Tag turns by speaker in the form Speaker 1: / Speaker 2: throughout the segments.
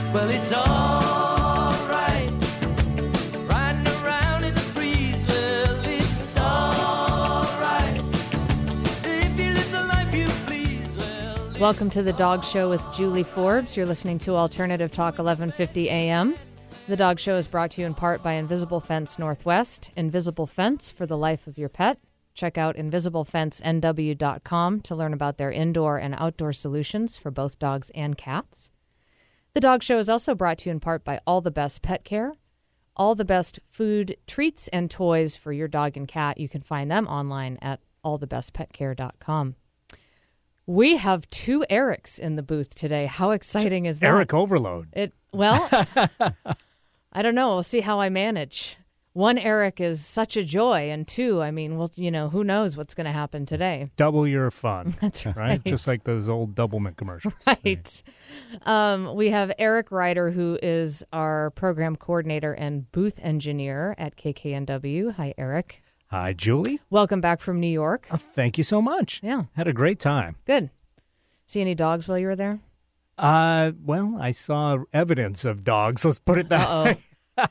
Speaker 1: Well, it's all right. Riding around in the breeze. Well, it's all right. If you live the life you please. Well,
Speaker 2: Welcome to The Dog Show with Julie Forbes. You're listening to Alternative Talk 1150 AM. The Dog Show is brought to you in part by Invisible Fence Northwest. Invisible Fence for the life of your pet. Check out InvisibleFenceNW.com to learn about their indoor and outdoor solutions for both dogs and cats. The Dog Show is also brought to you in part by All the Best Pet Care. All the best food, treats, and toys for your dog and cat. You can find them online at allthebestpetcare.com. We have two Erics in the booth today. How exciting is that?
Speaker 3: Eric overload.
Speaker 2: Well, I don't know. We'll see how I manage. One, Eric is such a joy, and two, I mean, well, who knows what's going to happen today.
Speaker 3: Double your fun.
Speaker 2: That's
Speaker 3: right. Just like those old Doublemint commercials.
Speaker 2: Right. We have Eric Ryder, who is our program coordinator and booth engineer at KKNW. Hi, Eric.
Speaker 3: Hi, Julie.
Speaker 2: Welcome back from New York.
Speaker 3: Thank you so much.
Speaker 2: Yeah.
Speaker 3: Had a great time.
Speaker 2: Good. See any dogs while you were there?
Speaker 3: Well, I saw evidence of dogs. Let's put it that way.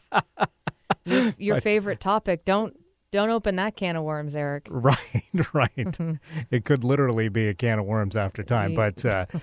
Speaker 2: Your favorite topic. Don't open that can of worms, Eric.
Speaker 3: Right. It could literally be a can of worms after time, but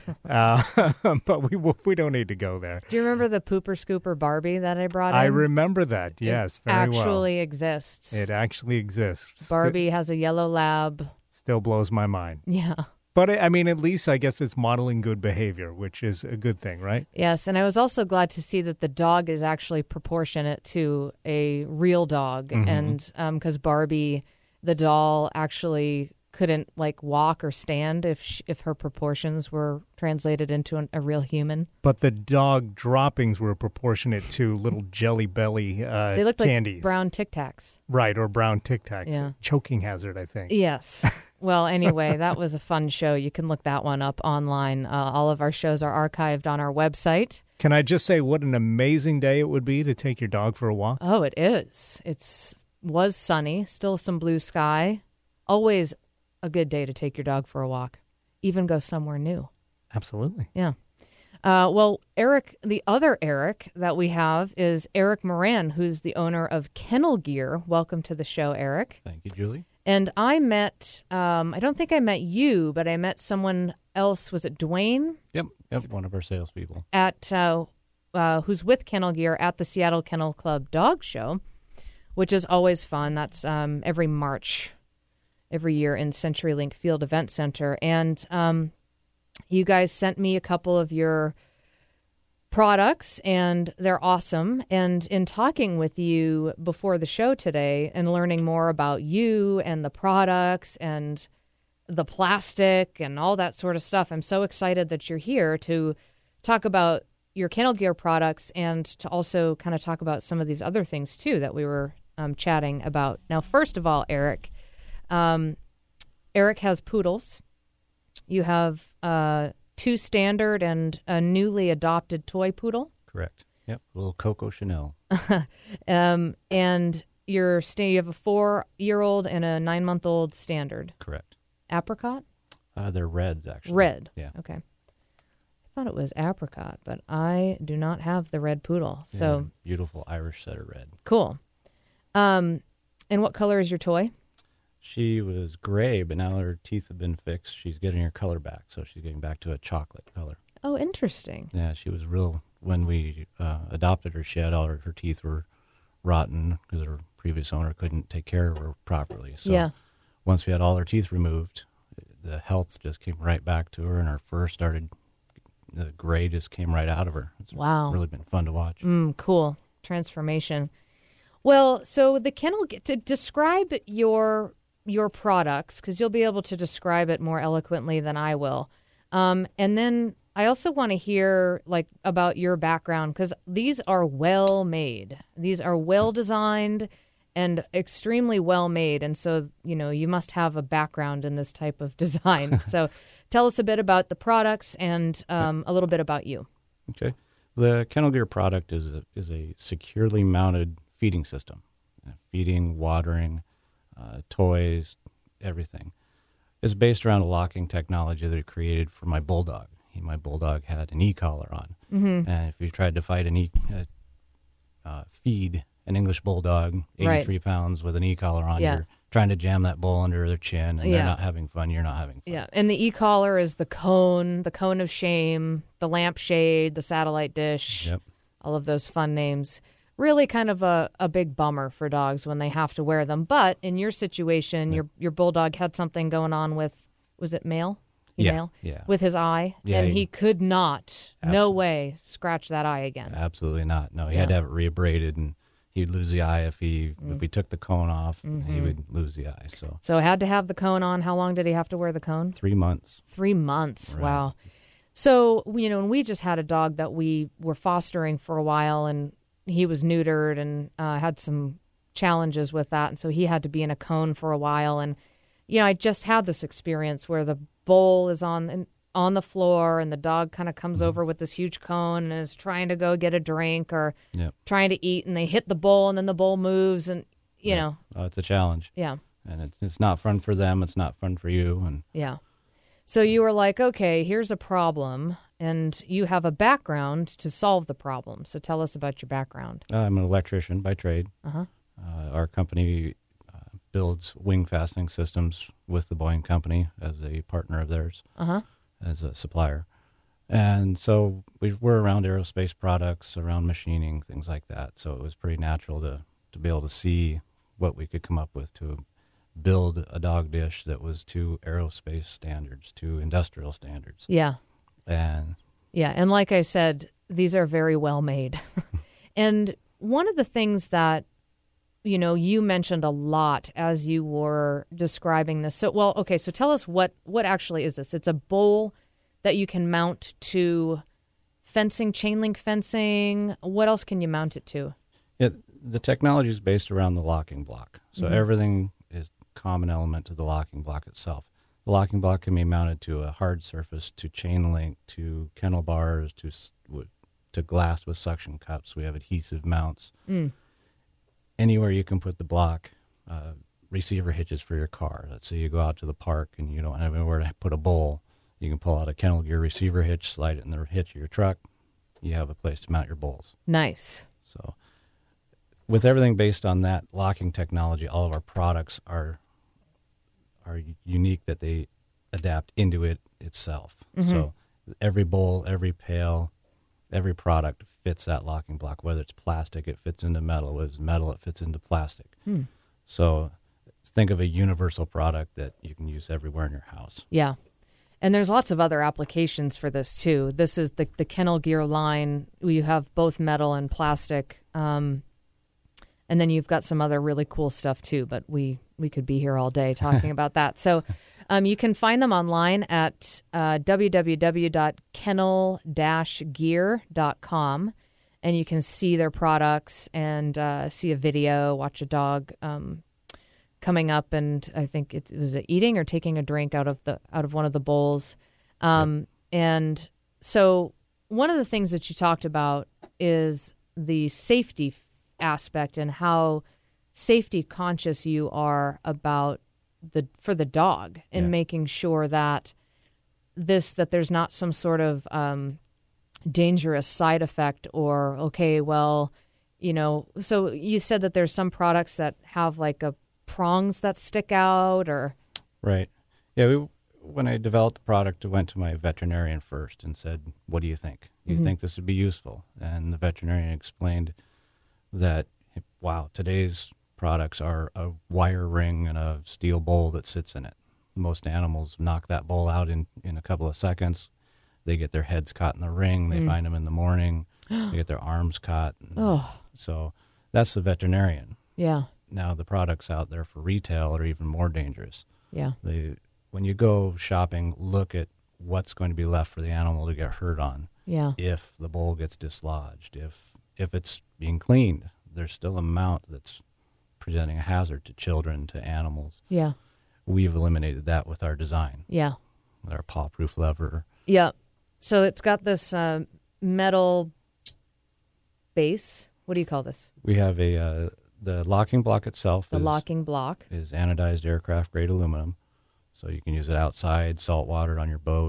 Speaker 3: we don't need to go there.
Speaker 2: Do you remember the Pooper Scooper Barbie that I brought in?
Speaker 3: I remember that. Yes, very well.
Speaker 2: It actually exists.
Speaker 3: It actually exists.
Speaker 2: Barbie has a yellow lab.
Speaker 3: Still blows my mind.
Speaker 2: Yeah.
Speaker 3: But, I mean, at least I guess it's modeling good behavior, which is a good thing, right?
Speaker 2: Yes, and I was also glad to see that the dog is actually proportionate to a real dog.
Speaker 3: Mm-hmm.
Speaker 2: And because Barbie, the doll, actually couldn't, walk or stand if her proportions were translated into a real human.
Speaker 3: But the dog droppings were proportionate to little Jelly Belly
Speaker 2: they looked
Speaker 3: candies.
Speaker 2: Like brown Tic Tacs.
Speaker 3: Right, or brown Tic Tacs.
Speaker 2: Yeah.
Speaker 3: Choking hazard, I think.
Speaker 2: Yes. Well, anyway, that was a fun show. You can look that one up online. All of our shows are archived on our website.
Speaker 3: Can I just say what an amazing day it would be to take your dog for a walk?
Speaker 2: Oh, it is. Was sunny, still some blue sky. Always a good day to take your dog for a walk. Even go somewhere new.
Speaker 3: Absolutely.
Speaker 2: Yeah. Well, Eric, the other Eric that we have is Eric Moran, who's the owner of Kennel Gear. Welcome to the show, Eric.
Speaker 4: Thank you, Julie.
Speaker 2: And I met, I don't think I met you, but I met someone else. Was it Dwayne?
Speaker 4: Yep, one of our salespeople.
Speaker 2: Who's with Kennel Gear at the Seattle Kennel Club Dog Show, which is always fun. That's every March, every year in CenturyLink Field Event Center. And you guys sent me a couple of your products, and they're awesome. And in talking with you before the show today and learning more about you and the products and the plastic and all that sort of stuff, I'm so excited that you're here to talk about your Kennel Gear products and to also kind of talk about some of these other things, too, that we were chatting about. Now, first of all, Eric has poodles. You have two standard and a newly adopted toy poodle.
Speaker 4: Correct. Yep, little Coco Chanel.
Speaker 2: And you have a 4-year-old and a 9-month-old standard.
Speaker 4: Correct.
Speaker 2: Apricot?
Speaker 4: They're reds, actually.
Speaker 2: Red.
Speaker 4: Yeah.
Speaker 2: Okay. I thought it was apricot, but I do not have the red poodle. So
Speaker 4: Yeah, beautiful Irish setter red.
Speaker 2: Cool. And what color is your toy?
Speaker 4: She was gray, but now her teeth have been fixed. She's getting her color back, so she's getting back to a chocolate color.
Speaker 2: Oh, interesting.
Speaker 4: Yeah, she was when we adopted her, she had her teeth were rotten because her previous owner couldn't take care of her properly. So
Speaker 2: yeah.
Speaker 4: Once we had all her teeth removed, the health just came right back to her, and her fur the gray just came right out of her. It's really been fun to watch.
Speaker 2: Cool. Transformation. Well, so the kennel, to describe your products, because you'll be able to describe it more eloquently than I will. And then I also want to hear about your background, because these are well made. These are well designed and extremely well made. And so, you must have a background in this type of design. So tell us a bit about the products and a little bit about you.
Speaker 4: Okay. The Kennel Gear product is a securely mounted feeding system. Feeding, watering, toys, everything. It's based around a locking technology that I created for my bulldog. my bulldog had an e-collar on. Mm-hmm. And if you tried to fight feed an English bulldog, 83 pounds with an e-collar on, you're trying to jam that bull under their chin, and they're not having fun, you're not having fun.
Speaker 2: Yeah, and the e-collar is the cone of shame, the lampshade, the satellite dish, all of those fun names. Really kind of a big bummer for dogs when they have to wear them. But in your situation, your bulldog had something going on with, was it male?
Speaker 4: Yeah.
Speaker 2: With his eye, and he could not, no way, scratch that eye again.
Speaker 4: Absolutely not. No, he had to have it reabraded, and he'd lose the eye if we took the cone off. He would lose the eye. So
Speaker 2: had to have the cone on. How long did he have to wear the cone?
Speaker 4: 3 months.
Speaker 2: 3 months.
Speaker 4: Right.
Speaker 2: Wow. So and we just had a dog that we were fostering for a while, and he was neutered and had some challenges with that, and so he had to be in a cone for a while. And I just had this experience where the bowl is on the floor, and the dog kind of comes over with this huge cone and is trying to go get a drink or trying to eat, and they hit the bowl, and then the bowl moves, and you know.
Speaker 4: Oh, it's a challenge.
Speaker 2: Yeah.
Speaker 4: And it's not fun for them. It's not fun for you. And
Speaker 2: yeah. So you were like, okay, here's a problem, and you have a background to solve the problem. So tell us about your background.
Speaker 4: I'm an electrician by trade. Our company builds wing fastening systems with the Boeing company as a partner of theirs, as a supplier. And so we're around aerospace products, around machining, things like that. So it was pretty natural to be able to see what we could come up with to build a dog dish that was to aerospace standards, to industrial standards.
Speaker 2: Yeah.
Speaker 4: And
Speaker 2: like I said, these are very well made. And one of the things that you mentioned a lot as you were describing this. So tell us what actually is this? It's a bowl that you can mount to fencing, chain link fencing. What else can you mount it to?
Speaker 4: Yeah, the technology is based around the locking block. So everything is common element to the locking block itself. The locking block can be mounted to a hard surface, to chain link, to kennel bars, to glass with suction cups. We have adhesive mounts. Anywhere you can put the block, receiver hitches for your car. Let's say you go out to the park and you don't have anywhere to put a bowl. You can pull out a Kennel Gear receiver hitch, slide it in the hitch of your truck. You have a place to mount your bowls.
Speaker 2: Nice.
Speaker 4: So with everything based on that locking technology, all of our products are unique that they adapt into it itself. So every bowl, every pail, every product fits that locking block. Whether it's plastic, it fits into metal. Whether it's metal, it fits into plastic. So think of a universal product that you can use everywhere in your house.
Speaker 2: Yeah. And there's lots of other applications for this, too. This is the Kennel Gear line. You have both metal and plastic. And then you've got some other really cool stuff, too. But we could be here all day talking about that. So you can find them online at www.kennel-gear.com. And you can see their products and see a video, watch a dog coming up, and I think it was eating or taking a drink out of one of the bowls. And so one of the things that you talked about is the safety aspect and how safety conscious you are about for the dog and making sure that there's not some sort of dangerous side effect or so you said that there's some products that have like prongs that stick out or
Speaker 4: right. Yeah, when I developed the product, I went to my veterinarian first and said, what do you think? Do you think this would be useful? And the veterinarian explained that, wow, today's products are a wire ring and a steel bowl that sits in it. Most animals knock that bowl out in a couple of seconds. They get their heads caught in the ring. They find them in the morning. They get their arms caught. So that's the veterinarian.
Speaker 2: Yeah.
Speaker 4: Now the products out there for retail are even more dangerous.
Speaker 2: Yeah.
Speaker 4: When you go shopping, look at what's going to be left for the animal to get hurt on.
Speaker 2: Yeah.
Speaker 4: If the bowl gets dislodged, if it's being cleaned, there's still a mount that's presenting a hazard to children, to animals.
Speaker 2: Yeah.
Speaker 4: We've eliminated that with our design.
Speaker 2: Yeah.
Speaker 4: With our paw-proof lever.
Speaker 2: Yeah. So it's got this metal base. What do you call this?
Speaker 4: We have the locking block itself.
Speaker 2: The locking block
Speaker 4: is anodized aircraft grade aluminum, so you can use it outside, salt water on your boat,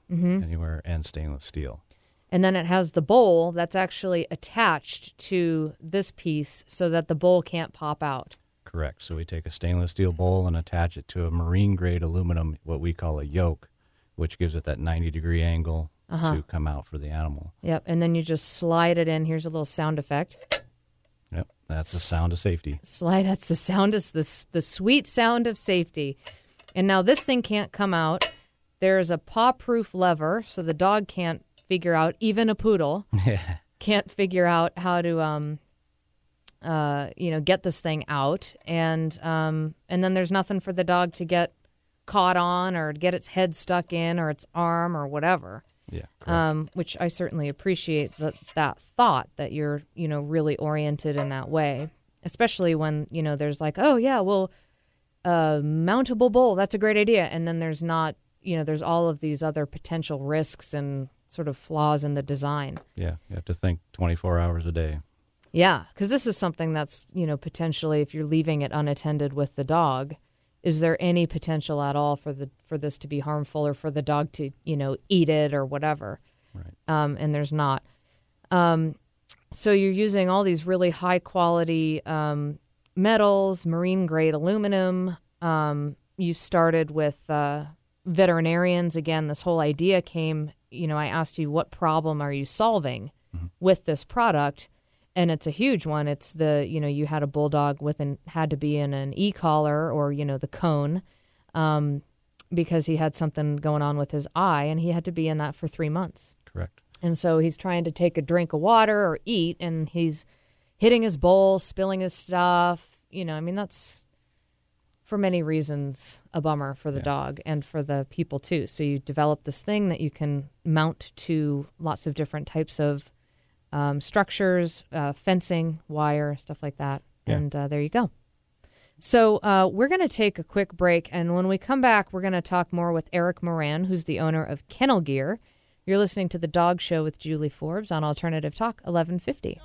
Speaker 4: anywhere, and stainless steel.
Speaker 2: And then it has the bowl that's actually attached to this piece so that the bowl can't pop out.
Speaker 4: Correct. So we take a stainless steel bowl and attach it to a marine-grade aluminum, what we call a yoke, which gives it that 90-degree angle to come out for the animal.
Speaker 2: Yep, and then you just slide it in. Here's a little sound effect.
Speaker 4: Yep, that's the sound of safety.
Speaker 2: That's the sound of the sweet sound of safety. And now this thing can't come out. There's a paw-proof lever, so the dog can't figure out, even a poodle can't figure out how to get this thing out, and then there's nothing for the dog to get caught on or get its head stuck in or its arm or whatever.
Speaker 4: Yeah, correct.
Speaker 2: Which I certainly appreciate that thought that you're really oriented in that way, especially when there's like, oh yeah, well, mountable bowl, that's a great idea, and then there's not, there's all of these other potential risks and sort of flaws in the design.
Speaker 4: Yeah, you have to think 24 hours a day.
Speaker 2: Yeah, because this is something that's, potentially, if you're leaving it unattended with the dog, is there any potential at all for this to be harmful or for the dog to, eat it or whatever?
Speaker 4: Right.
Speaker 2: And there's not. So you're using all these really high quality metals, marine grade aluminum. You started with veterinarians. Again, this whole idea came, I asked you, what problem are you solving with this product? And it's a huge one. It's you had a bulldog had to be in an e-collar or, the cone because he had something going on with his eye, and he had to be in that for 3 months.
Speaker 4: Correct.
Speaker 2: And so he's trying to take a drink of water or eat, and he's hitting his bowl, spilling his stuff. That's for many reasons a bummer for the dog and for the people too. So you develop this thing that you can mount to lots of different types of structures, fencing, wire, stuff like that. Yeah. And there you go. So we're going to take a quick break, and when we come back, we're going to talk more with Eric Moran, who's the owner of Kennel Gear. You're listening to The Dog Show with Julie Forbes on Alternative Talk 1150.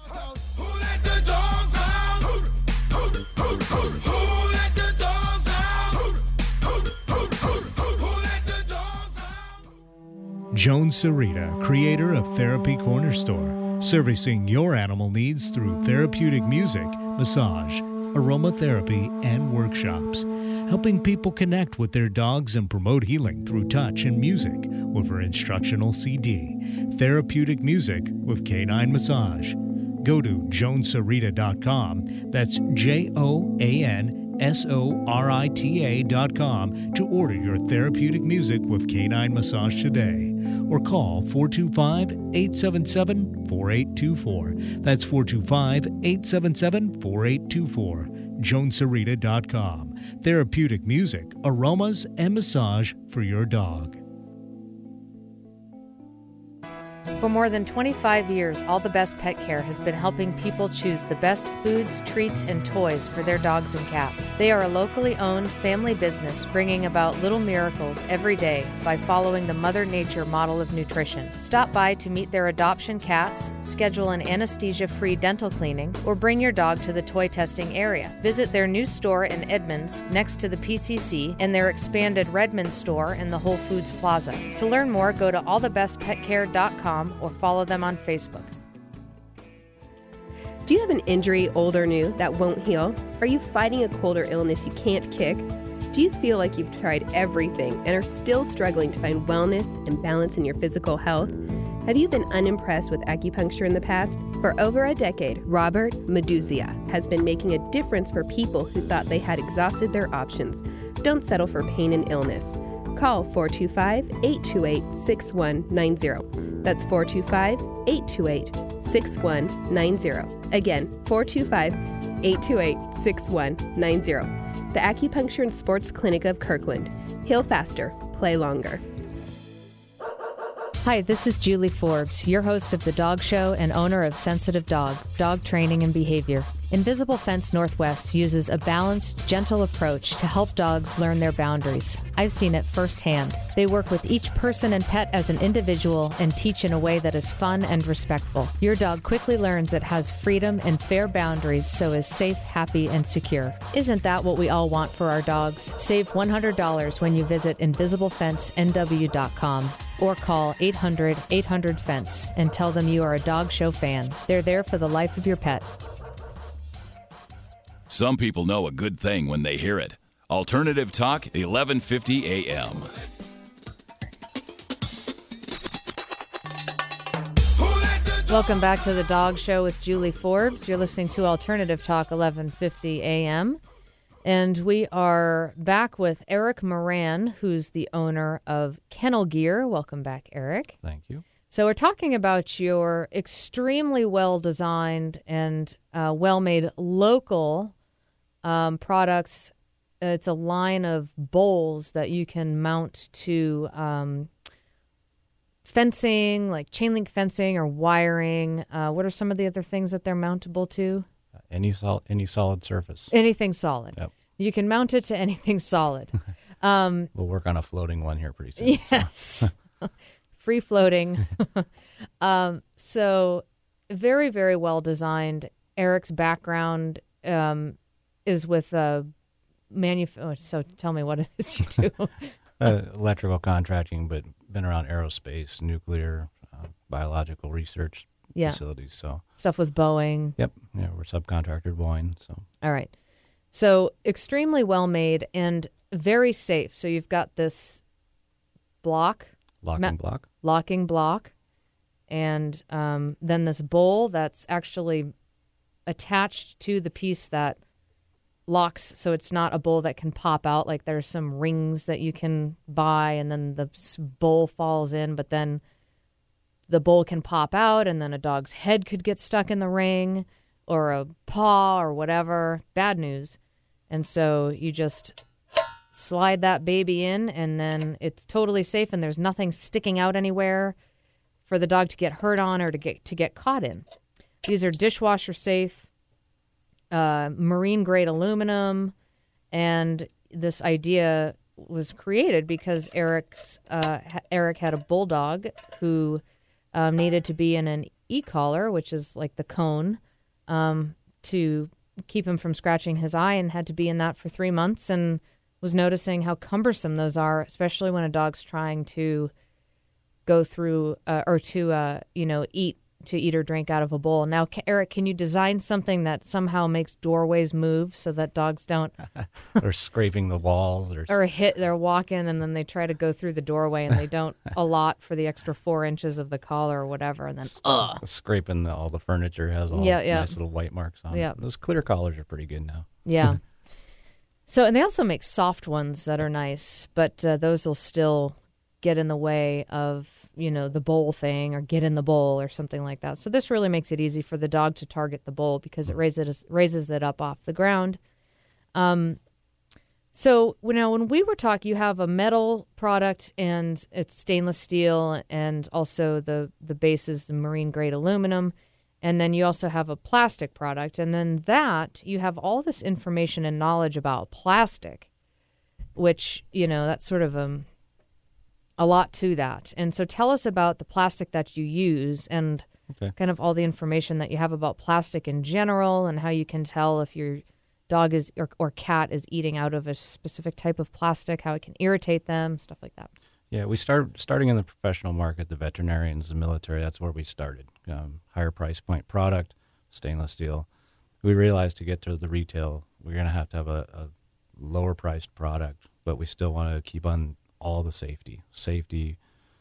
Speaker 3: Joan Sarita, creator of Therapy Corner Store, servicing your animal needs through therapeutic music, massage, aromatherapy, and workshops, helping people connect with their dogs and promote healing through touch and music with her instructional CD, Therapeutic Music with Canine Massage. Go to joansarita.com, that's JOANSORITA.com, to order your therapeutic music with Canine Massage today, or call 425-877-4824. That's 425-877-4824. joansarita.com. Therapeutic music, aromas, and massage for your dog.
Speaker 2: For more than 25 years, All the Best Pet Care has been helping people choose the best foods, treats, and toys for their dogs and cats. They are a locally owned family business bringing about little miracles every day by following the Mother Nature model of nutrition. Stop by to meet their adoption cats, schedule an anesthesia-free dental cleaning, or bring your dog to the toy testing area. Visit their new store in Edmonds next to the PCC and their expanded Redmond store in the Whole Foods Plaza. To learn more, go to allthebestpetcare.com or follow them on Facebook.
Speaker 5: Do you have an injury, old or new, that won't heal? Are you fighting a cold or illness you can't kick? Do you feel like you've tried everything and are still struggling to find wellness and balance in your physical health? Have you been unimpressed with acupuncture in the past? For over a decade, Robert Meduzia has been making a difference for people who thought they had exhausted their options. Don't settle for pain and illness. Call 425-828-6190. That's 425-828-6190. Again, 425-828-6190. The Acupuncture and Sports Clinic of Kirkland. Heal faster, play longer.
Speaker 2: Hi, this is Julie Forbes, your host of The Dog Show and owner of Sensitive Dog, Dog Training and Behavior. Invisible Fence Northwest uses a balanced, gentle approach to help dogs learn their boundaries. I've seen it firsthand. They work with each person and pet as an individual and teach in a way that is fun and respectful. Your dog quickly learns it has freedom and fair boundaries, so is safe, happy, and secure. Isn't that what we all want for our dogs? Save $100 when you visit InvisibleFenceNW.com. or call 800-800-FENCE and tell them you are a Dog Show fan. They're there for the life of your pet.
Speaker 6: Some people know a good thing when they hear it. Alternative Talk, 1150 a.m.
Speaker 2: Welcome back to the Dog Show with Julie Forbes. You're listening to Alternative Talk, 1150 a.m. And we are back with Eric Moran, who's the owner of Kennel Gear. Welcome back, Eric.
Speaker 4: Thank you.
Speaker 2: So we're talking about your extremely well-designed and well-made local products. It's a line of bowls that you can mount to fencing, like chain link fencing or wiring. What are some of the other things that they're mountable to?
Speaker 4: Any solid surface.
Speaker 2: Anything solid.
Speaker 4: Yep.
Speaker 2: You can mount it to anything solid.
Speaker 4: We'll work on a floating one here pretty soon.
Speaker 2: Yes. Free floating. So very, very well designed. Eric's background is with so tell me what it is you do.
Speaker 4: Electrical contracting, but been around aerospace, nuclear, biological research facilities. So
Speaker 2: stuff with Boeing.
Speaker 4: Yep. Yeah, we're subcontractor to Boeing. So
Speaker 2: all right. So extremely well made and very safe. So you've got this locking block, and then this bowl that's actually attached to the piece that locks, so it's not a bowl that can pop out. Like there's some rings that you can buy, and then the bowl falls in, but then the bowl can pop out, and then a dog's head could get stuck in the ring, or a paw, or whatever. Bad news. And so you just slide that baby in, and then it's totally safe, and there's nothing sticking out anywhere for the dog to get hurt on or to get caught in. These are dishwasher safe, marine grade aluminum, and this idea was created because Eric had a bulldog who needed to be in an e-collar, which is like the cone, to keep him from scratching his eye, and had to be in that for 3 months, and was noticing how cumbersome those are, especially when a dog's trying to go through or to eat or drink out of a bowl. Now, Eric, can you design something that somehow makes doorways move so that dogs don't
Speaker 4: or scraping the walls
Speaker 2: or hit? They're walking and then they try to go through the doorway and they don't allot for the extra 4 inches of the collar or whatever, and then
Speaker 4: scraping all the furniture has all nice little white marks on it. Those clear collars are pretty good now.
Speaker 2: Yeah. So, and they also make soft ones that are nice, but those will still get in the way of, the bowl thing, or get in the bowl or something like that. So this really makes it easy for the dog to target the bowl because it raises it up off the ground. So when we were talking, you have a metal product and it's stainless steel, and also the base is the marine grade aluminum. And then you also have a plastic product. And then that, you have all this information and knowledge about plastic, which, that's sort of a lot to that. And so tell us about the plastic that you use and kind of all the information that you have about plastic in general, and how you can tell if your dog is or cat is eating out of a specific type of plastic, how it can irritate them, stuff like that.
Speaker 4: Yeah, we starting in the professional market, the veterinarians, the military, that's where we started. Higher price point product, stainless steel. We realized to get to the retail, we're going to have a lower priced product, but we still want to keep on all the safety. Safety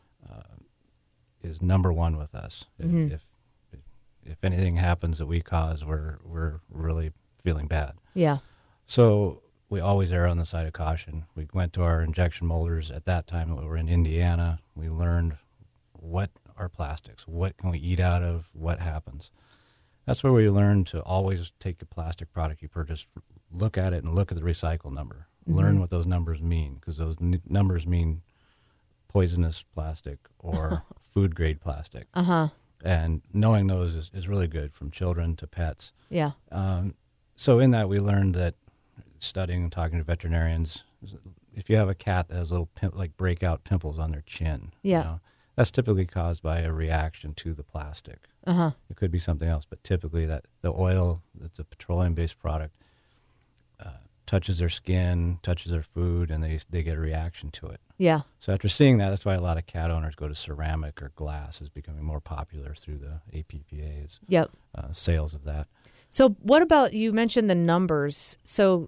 Speaker 4: is number one with us. Mm-hmm. If anything happens that we cause, we're really feeling bad.
Speaker 2: Yeah.
Speaker 4: So we always err on the side of caution. We went to our injection molders at that time. We were in Indiana. We learned what are plastics, what can we eat out of, what happens. That's where we learned to always take a plastic product you purchase, look at it and look at the recycle number. Mm-hmm. Learn what those numbers mean, because those numbers mean poisonous plastic or food grade plastic.
Speaker 2: Uh-huh.
Speaker 4: And knowing those is really good, from children to pets.
Speaker 2: Yeah.
Speaker 4: So in that, we learned that, studying and talking to veterinarians, if you have a cat that has little breakout pimples on their chin, that's typically caused by a reaction to the plastic.
Speaker 2: Uh-huh.
Speaker 4: It could be something else, but typically that the oil, it's a petroleum-based product, touches their skin, touches their food, and they get a reaction to it.
Speaker 2: Yeah.
Speaker 4: So after seeing that, that's why a lot of cat owners go to ceramic or glass is becoming more popular through the APPA's
Speaker 2: Yep.
Speaker 4: sales of that.
Speaker 2: So what about, you mentioned the numbers. So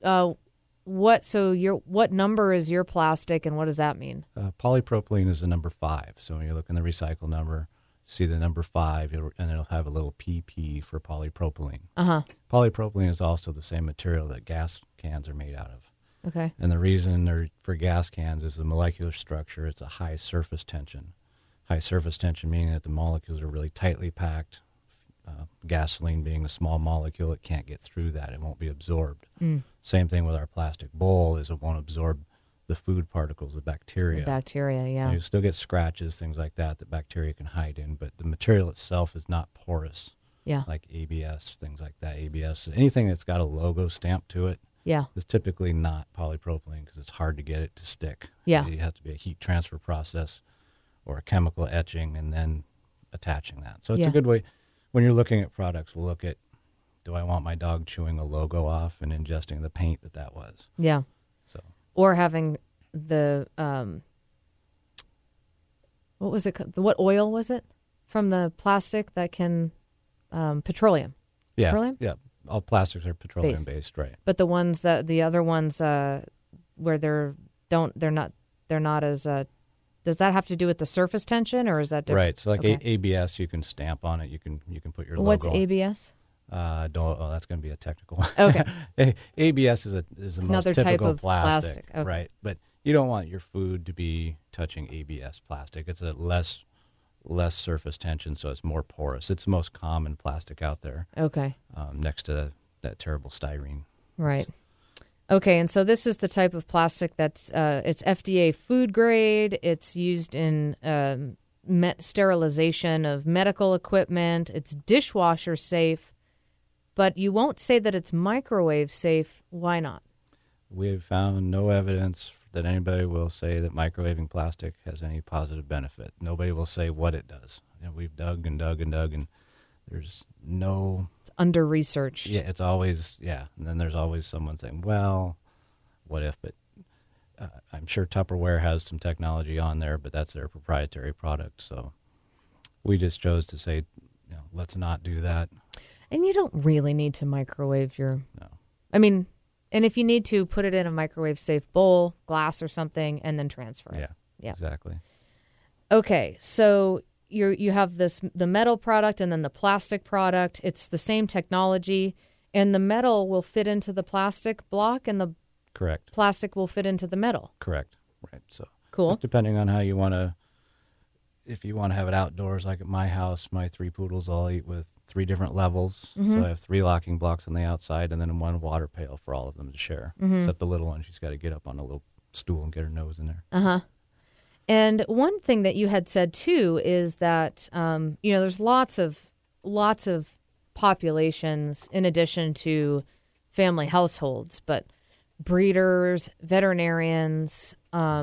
Speaker 2: what number is your plastic and what does that mean?
Speaker 4: Polypropylene is the number 5. So when you look in the recycle number, see the number 5, and it'll have a little PP for polypropylene.
Speaker 2: Uh-huh.
Speaker 4: Polypropylene is also the same material that gas cans are made out of.
Speaker 2: Okay.
Speaker 4: And the reason they're for gas cans is the molecular structure. It's a high surface tension. High surface tension meaning that the molecules are really tightly packed. Gasoline being a small molecule, it can't get through that. It won't be absorbed. Same thing with our plastic bowl is it won't absorb the food particles, the bacteria.
Speaker 2: Bacteria, yeah.
Speaker 4: You still get scratches, things like that bacteria can hide in, but the material itself is not porous.
Speaker 2: Yeah.
Speaker 4: Like ABS, things like that. ABS, anything that's got a logo stamped to it
Speaker 2: Yeah.
Speaker 4: is typically not polypropylene because it's hard to get it to stick.
Speaker 2: Yeah.
Speaker 4: You have to be a heat transfer process or a chemical etching and then attaching that. So it's
Speaker 2: Yeah.
Speaker 4: a good way. When you're looking at products, look at, do I want my dog chewing a logo off and ingesting the paint that was?
Speaker 2: Yeah.
Speaker 4: So
Speaker 2: Or having the, what was it? What oil was it from the plastic that can, petroleum?
Speaker 4: yeah,
Speaker 2: Petroleum?
Speaker 4: yeah, all plastics are petroleum based, right?
Speaker 2: But the other ones, where they're not as, does that have to do with the surface tension or is that different?
Speaker 4: Right. So like
Speaker 2: Okay.
Speaker 4: ABS, you can stamp on it. You can put your logo.
Speaker 2: What's
Speaker 4: on.
Speaker 2: ABS?
Speaker 4: That's going to be a technical one.
Speaker 2: Okay.
Speaker 4: ABS is the most
Speaker 2: Another type
Speaker 4: typical
Speaker 2: of plastic. Okay.
Speaker 4: right? But you don't want your food to be touching ABS plastic. It's a less surface tension, so it's more porous. It's the most common plastic out there,
Speaker 2: Okay.
Speaker 4: next to that terrible styrene.
Speaker 2: Right. Okay, and so this is the type of plastic that's it's FDA food grade. It's used in sterilization of medical equipment. It's dishwasher safe, but you won't say that it's microwave safe. Why not?
Speaker 4: We have found no evidence that anybody will say that microwaving plastic has any positive benefit. Nobody will say what it does. And we've dug and dug and dug, and there's no...
Speaker 2: It's under researched.
Speaker 4: Yeah, it's always, and then there's always someone saying, well, what if? But I'm sure Tupperware has some technology on there, but that's their proprietary product. So we just chose to say, let's not do that.
Speaker 2: And you don't really need to microwave your...
Speaker 4: No.
Speaker 2: I mean, and if you need to, put it in a microwave-safe bowl, glass or something, and then transfer it.
Speaker 4: Yeah, exactly.
Speaker 2: Okay, so you have the metal product and then the plastic product. It's the same technology, and the metal will fit into the plastic block, and the
Speaker 4: Correct.
Speaker 2: plastic will fit into the metal.
Speaker 4: Correct. Right. So
Speaker 2: Cool.
Speaker 4: just depending on how you want to, if you want to have it outdoors, like at my house, my 3 poodles all eat with 3 different levels.
Speaker 2: Mm-hmm.
Speaker 4: So I have 3 locking blocks on the outside and then 1 water pail for all of them to share.
Speaker 2: Mm-hmm.
Speaker 4: Except the little one, she's got to get up on a little stool and get her nose in there.
Speaker 2: Uh-huh. And one thing that you had said, too, is that, there's lots of populations in addition to family households, but breeders, veterinarians,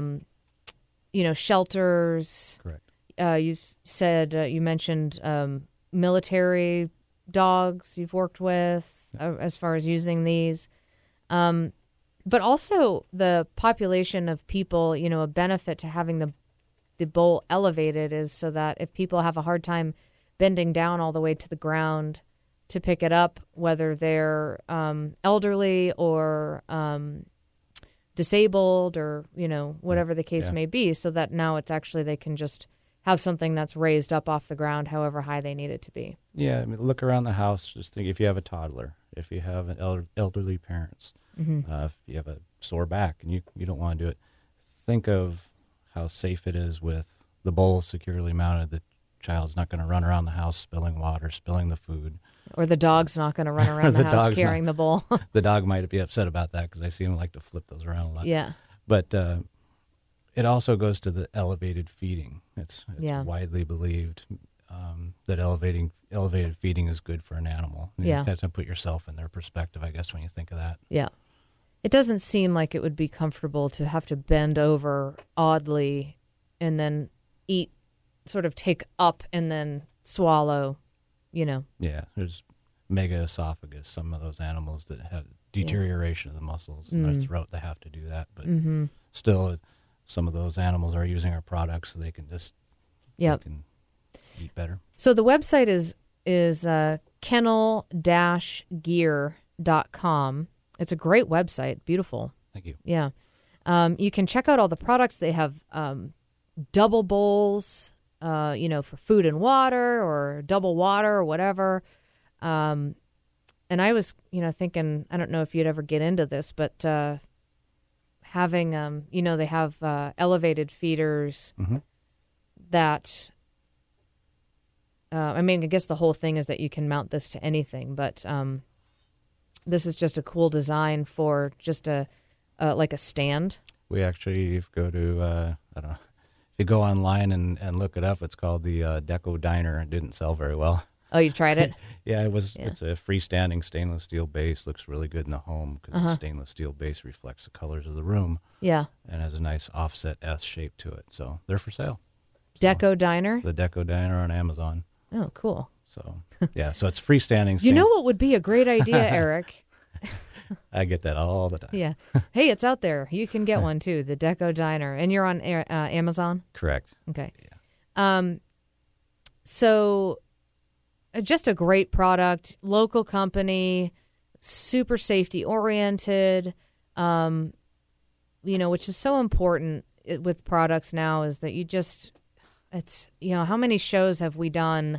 Speaker 2: shelters.
Speaker 4: Correct.
Speaker 2: You mentioned military dogs you've worked with as far as using these. But also the population of people, a benefit to having the bowl elevated is so that if people have a hard time bending down all the way to the ground to pick it up, whether they're elderly or disabled or, whatever the case may be, so that now it's actually they can just have something that's raised up off the ground however high they need it to be.
Speaker 4: Yeah, I mean, look around the house. Just think if you have a toddler, if you have an elderly parents, if you have a sore back and you don't want to do it, think of how safe it is with the bowl securely mounted. The child's not going to run around the house spilling water, spilling the food.
Speaker 2: Or the dog's not going to run around the house carrying the bowl.
Speaker 4: The dog might be upset about that because I see him like to flip those around a lot.
Speaker 2: Yeah.
Speaker 4: But it also goes to the elevated feeding. It's widely believed that elevated feeding is good for an animal. You have to put yourself in their perspective, I guess, when you think of that.
Speaker 2: Yeah. It doesn't seem like it would be comfortable to have to bend over oddly and then eat, sort of take up and then swallow,
Speaker 4: Yeah, there's megaesophagus, some of those animals that deterioration of the muscles in their throat. They have to do that, but
Speaker 2: Mm-hmm.
Speaker 4: still, some of those animals are using our products so they can just
Speaker 2: Yep.
Speaker 4: they can eat better.
Speaker 2: So the website is kennel-gear.com. It's a great website. Beautiful.
Speaker 4: Thank you.
Speaker 2: Yeah. You can check out all the products. They have double bowls, for food and water, or double water or whatever. And I was, thinking, I don't know if you'd ever get into this, but having, they have elevated feeders
Speaker 4: Mm-hmm.
Speaker 2: that, I guess the whole thing is that you can mount this to anything, but this is just a cool design for just like a stand.
Speaker 4: We actually go to, I don't know, if you go online and look it up, it's called the Deco Diner. It didn't sell very well.
Speaker 2: Oh, you tried it?
Speaker 4: Yeah, it's
Speaker 2: Yeah.
Speaker 4: a freestanding stainless steel base. Looks really good in the home because
Speaker 2: Uh-huh.
Speaker 4: the stainless steel base reflects the colors of the room
Speaker 2: Yeah.
Speaker 4: and has a nice offset S shape to it. So they're for sale.
Speaker 2: Deco Diner?
Speaker 4: The Deco Diner on Amazon.
Speaker 2: Oh, cool.
Speaker 4: So, yeah, so it's freestanding.
Speaker 2: You know what would be a great idea, Eric?
Speaker 4: I get that all the time.
Speaker 2: Yeah. Hey, it's out there. You can get one too, the Deco Diner. And you're on Amazon?
Speaker 4: Correct.
Speaker 2: Okay. So just a great product, local company, super safety oriented, which is so important with products now is that it's, how many shows have we done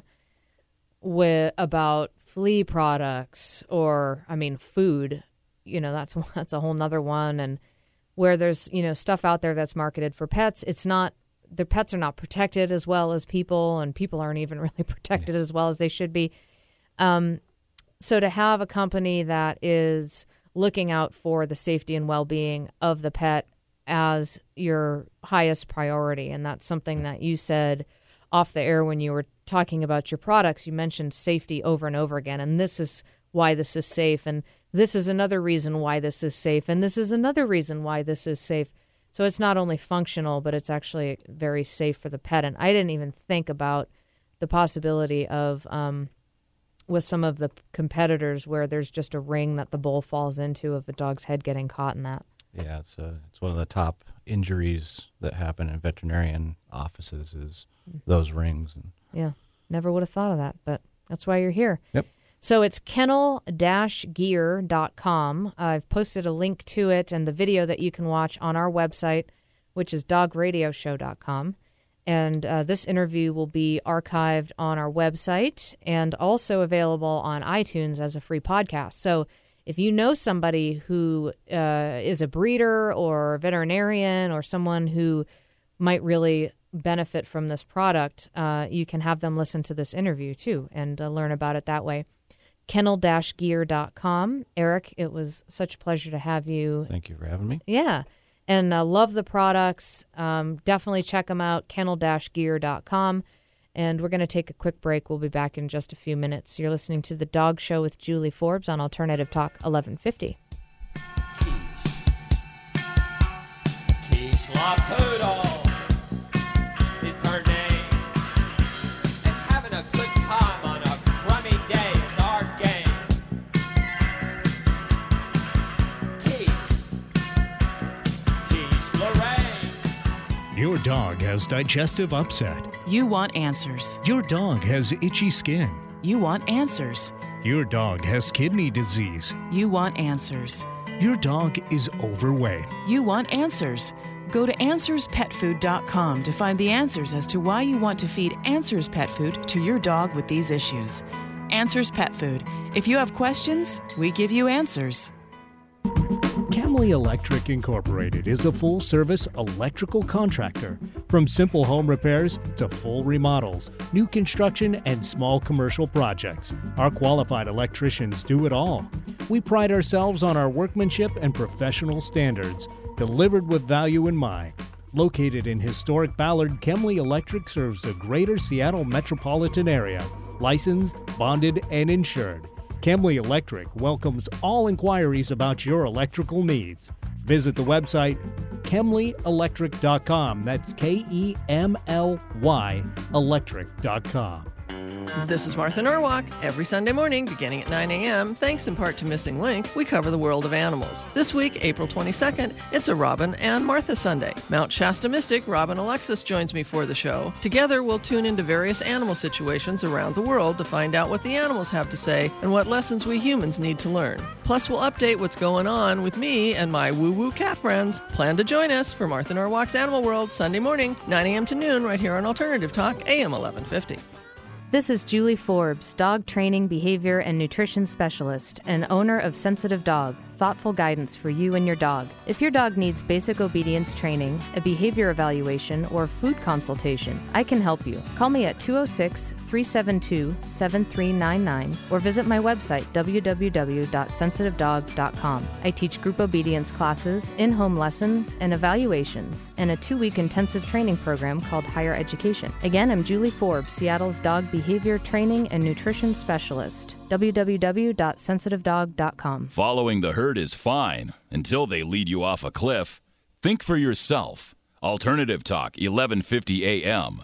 Speaker 2: about flea products or, food, that's a whole nother one. And where there's, stuff out there that's marketed for pets, the pets are not protected as well as people, and people aren't even really protected as well as they should be. So to have a company that is looking out for the safety and well-being of the pet as your highest priority, and that's something that you said off the air when you were talking about your products. You mentioned safety over and over again, and this is why this is safe, and this is another reason why this is safe, and this is another reason why this is safe. So it's not only functional, but it's actually very safe for the pet. And I didn't even think about the possibility of, with some of the competitors, where there's just a ring that the bowl falls into of a dog's head getting caught in that.
Speaker 4: Yeah, it's one of the top injuries that happen in veterinarian offices is those rings. And
Speaker 2: Yeah, never would have thought of that, but that's why you're here.
Speaker 4: Yep.
Speaker 2: So it's kennel-gear.com. I've posted a link to it and the video that you can watch on our website, which is dogradioshow.com. And this interview will be archived on our website and also available on iTunes as a free podcast. So if you know somebody who is a breeder or a veterinarian or someone who might really benefit from this product, you can have them listen to this interview too and learn about it that way. Kennel-gear.com. Eric, it was such a pleasure to have you.
Speaker 4: thank you for having me.
Speaker 2: Yeah. And love the products. Definitely check them out, kennel-gear.com. And we're going to take a quick break. We'll be back in just a few minutes. You're listening to The Dog Show with Julie Forbes on Alternative Talk 1150.
Speaker 1: Quiche Lapoodle is her name. And having a good time on a crummy day is our game. Quiche Lorraine.
Speaker 3: Your dog has digestive upset.
Speaker 7: You want answers.
Speaker 3: Your dog has itchy skin.
Speaker 7: You want answers.
Speaker 3: Your dog has kidney disease.
Speaker 7: You want answers.
Speaker 3: Your dog is overweight.
Speaker 7: You want answers. Go to AnswersPetFood.com to find the answers as to why you want to feed Answers Pet Food to your dog with these issues. Answers Pet Food. If you have questions, we give you answers.
Speaker 3: Camley Electric Incorporated is a full-service electrical contractor. From simple home repairs to full remodels, new construction, and small commercial projects, our qualified electricians do it all. We pride ourselves on our workmanship and professional standards, delivered with value in mind. Located in historic Ballard, Camley Electric serves the greater Seattle metropolitan area, licensed, bonded, and insured. Camley Electric welcomes all inquiries about your electrical needs. Visit the website kemleyelectric.com. That's Kemly electric.com.
Speaker 8: This is Martha Norwalk. Every Sunday morning, beginning at 9 a.m., thanks in part to Missing Link, we cover the world of animals. This week, April 22nd, it's a Robin and Martha Sunday. Mount Shasta mystic Robin Alexis joins me for the show. Together, we'll tune into various animal situations around the world to find out what the animals have to say and what lessons we humans need to learn. Plus, we'll update what's going on with me and my woo-woo cat friends. Plan to join us for Martha Norwalk's Animal World Sunday morning, 9 a.m. to noon, right here on Alternative Talk, AM 1150.
Speaker 2: This is Julie Forbes, dog training, behavior, and nutrition specialist, and owner of Sensitive Dog, thoughtful guidance for you and your dog. If your dog needs basic obedience training, a behavior evaluation, or food consultation, I can help you. Call me at 206-372-7399 or visit my website, www.sensitivedog.com. I teach group obedience classes, in-home lessons, and evaluations, and a 2-week intensive training program called Higher Education. Again, I'm Julie Forbes, Seattle's dog behavior training and nutrition specialist. www.sensitivedog.com.
Speaker 6: Following the herd is fine until they lead you off a cliff. Think for yourself. Alternative Talk, 1150 AM.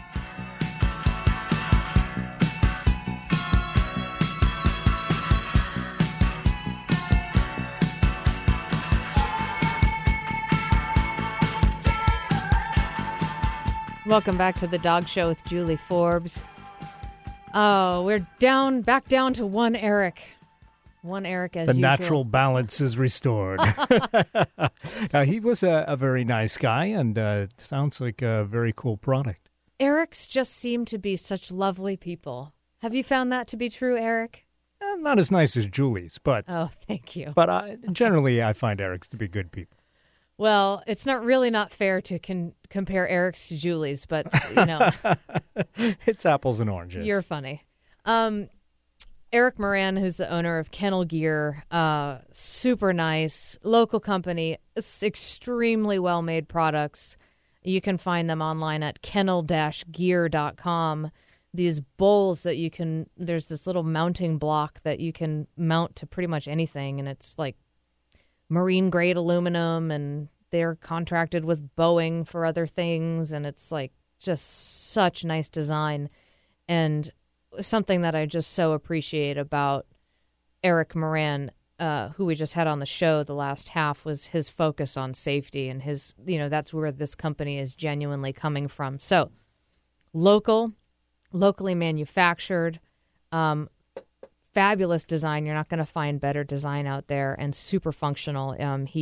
Speaker 2: Welcome back to the Dog Show with Julie Forbes. Oh, we're back down to one Eric. One Eric as
Speaker 3: the
Speaker 2: usual.
Speaker 3: natural balance is restored. Now, he was a very nice guy and sounds like a very cool product.
Speaker 2: Erics just seem to be such lovely people. Have you found that to be true, Eric?
Speaker 3: Not as nice as Julie's, but...
Speaker 2: Oh, thank you.
Speaker 3: But generally, I find Erics to be good people.
Speaker 2: Well, it's not fair to compare Eric's to Julie's, but, you know.
Speaker 3: It's apples and oranges.
Speaker 2: You're funny. Eric Moran, who's the owner of Kennel Gear, super nice, local company. It's extremely well-made products. You can find them online at kennel-gear.com. These bowls that you can, there's this little mounting block that you can mount to pretty much anything, and it's like marine-grade aluminum, and they're contracted with Boeing for other things, and it's like just such nice design. And something that I just so appreciate about Eric Moran, who we just had on the show the last half, was his focus on safety, and his, you know, that's where this company is genuinely coming from. So locally manufactured, fabulous design. You're not going to find better design out there, and super functional.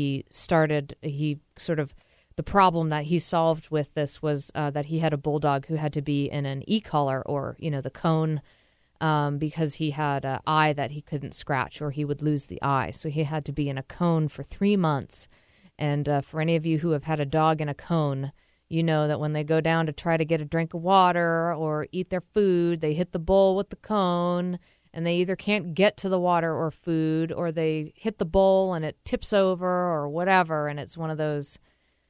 Speaker 2: The problem that he solved with this was that he had a bulldog who had to be in an e-collar, or, you know, the cone, because he had an eye that he couldn't scratch or he would lose the eye. So he had to be in a cone for 3 months. And for any of you who have had a dog in a cone, you know that when they go down to try to get a drink of water or eat their food, they hit the bowl with the cone, and they either can't get to the water or food, or they hit the bowl and it tips over or whatever. And it's one of those,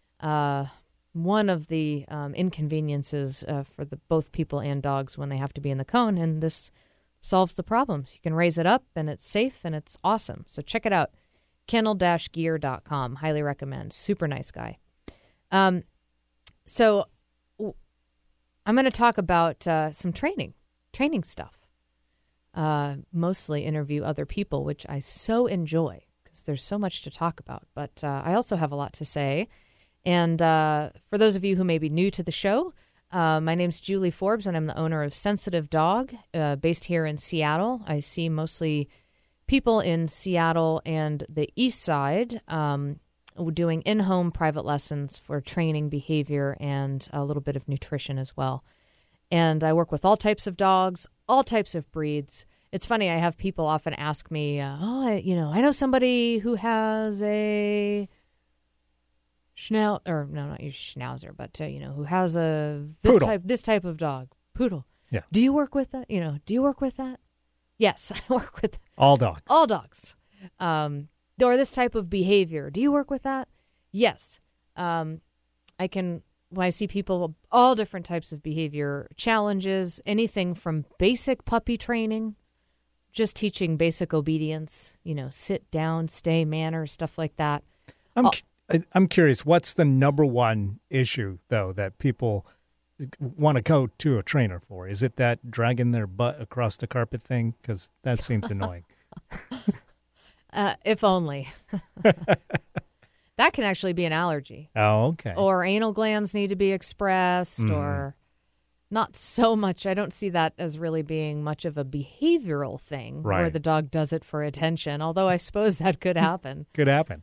Speaker 2: inconveniences for both people and dogs when they have to be in the cone. And this solves the problems. You can raise it up, and it's safe, and it's awesome. So check it out. Kennel-gear.com. Highly recommend. Super nice guy. So I'm going to talk about some training stuff. Mostly interview other people, which I so enjoy because there's so much to talk about. But I also have a lot to say. And for those of you who may be new to the show, my name's Julie Forbes, and I'm the owner of Sensitive Dog, based here in Seattle. I see mostly people in Seattle and the East Side doing in-home private lessons for training, behavior, and a little bit of nutrition as well. And I work with all types of dogs, all types of breeds. It's funny, I have people often ask me, I know somebody who has a Schnauzer, but who has this type of dog, poodle.
Speaker 3: Yeah.
Speaker 2: Do you work with that? Do you work with that? Yes, I work with
Speaker 3: all dogs.
Speaker 2: All dogs. Or this type of behavior. Do you work with that? Yes. When I see people, all different types of behavior challenges, anything from basic puppy training, just teaching basic obedience, sit down, stay, manners, stuff like that.
Speaker 3: I'm curious, what's the number one issue, though, that people want to go to a trainer for? Is it that dragging their butt across the carpet thing? Because that seems annoying.
Speaker 2: If only. That can actually be an allergy.
Speaker 3: Oh, okay.
Speaker 2: Or anal glands need to be expressed, or not so much. I don't see that as really being much of a behavioral thing where
Speaker 3: Right.
Speaker 2: the dog does it for attention, although I suppose that could happen.
Speaker 3: Could happen.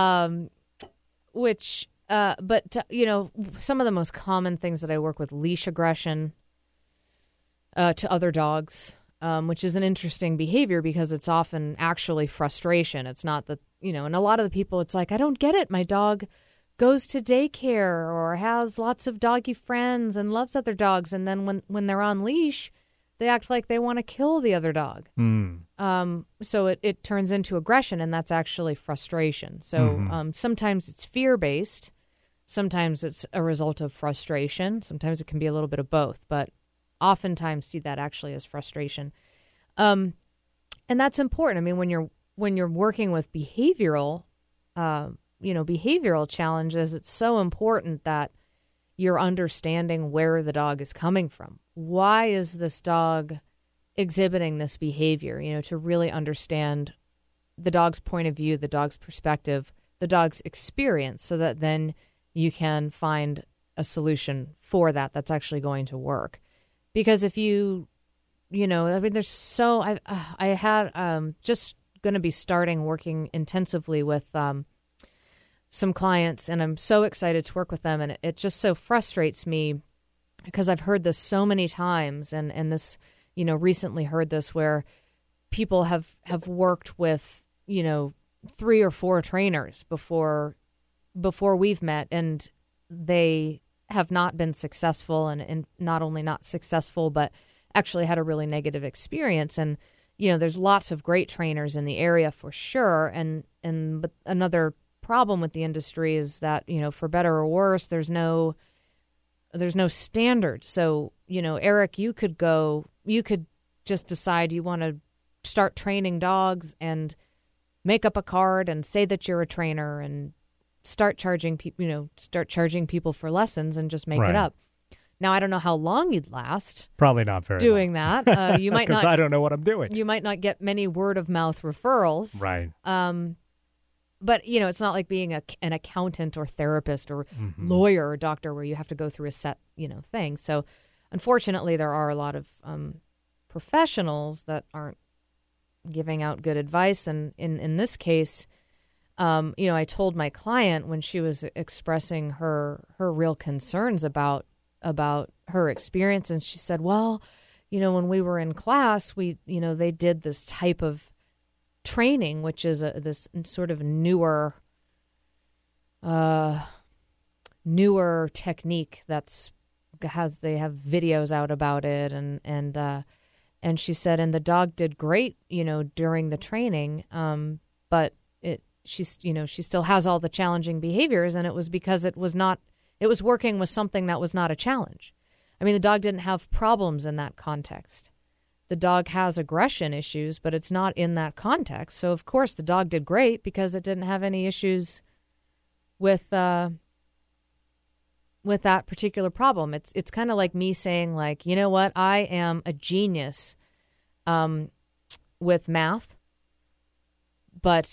Speaker 2: Some of the most common things that I work with, leash aggression to other dogs, which is an interesting behavior because it's often actually frustration. It's not that, and a lot of the people, it's like, I don't get it. My dog goes to daycare or has lots of doggy friends and loves other dogs. And then when they're on leash, they act like they want to kill the other dog. So it turns into aggression, and that's actually frustration. So sometimes it's fear-based. Sometimes it's a result of frustration. Sometimes it can be a little bit of both, but oftentimes see that actually as frustration. And that's important. I mean, when you're working with behavioral challenges, it's so important that you're understanding where the dog is coming from. Why is this dog exhibiting this behavior? To really understand the dog's point of view, the dog's perspective, the dog's experience, so that then you can find a solution for that that's actually going to work. Because if there's so I had just going to be starting working intensively with some clients, and I'm so excited to work with them, and it just so frustrates me because I've heard this so many times, and this, recently heard this where people have worked with, 3 or 4 trainers before we've met, and they have not been successful, and not only not successful, but actually had a really negative experience. And, there's lots of great trainers in the area for sure. But another problem with the industry is that, for better or worse, there's no standard. So, Eric, you could just decide you want to start training dogs and make up a card and say that you're a trainer and start charging people for lessons and just make it up. Now, I don't know how long you'd last.
Speaker 3: Probably not very
Speaker 2: doing
Speaker 3: long.
Speaker 2: that. You might not,
Speaker 3: because I don't know what I'm doing.
Speaker 2: You might not get many word of mouth referrals.
Speaker 3: Right.
Speaker 2: But, it's not like being an accountant or therapist or lawyer or doctor where you have to go through a set, thing. So, unfortunately, there are a lot of professionals that aren't giving out good advice. And in this case, I told my client when she was expressing her real concerns about her experience, and she said, well, when we were in class, they did this type of training, which is this sort of newer technique they have videos out about it, and she said, and the dog did great, during the training, but she still has all the challenging behaviors, and it was because it was working with something that was not a challenge. I mean, the dog didn't have problems in that context. The dog has aggression issues, but it's not in that context. So, of course, the dog did great because it didn't have any issues with that particular problem. It's kind of like me saying, like, you know what, I am a genius with math, but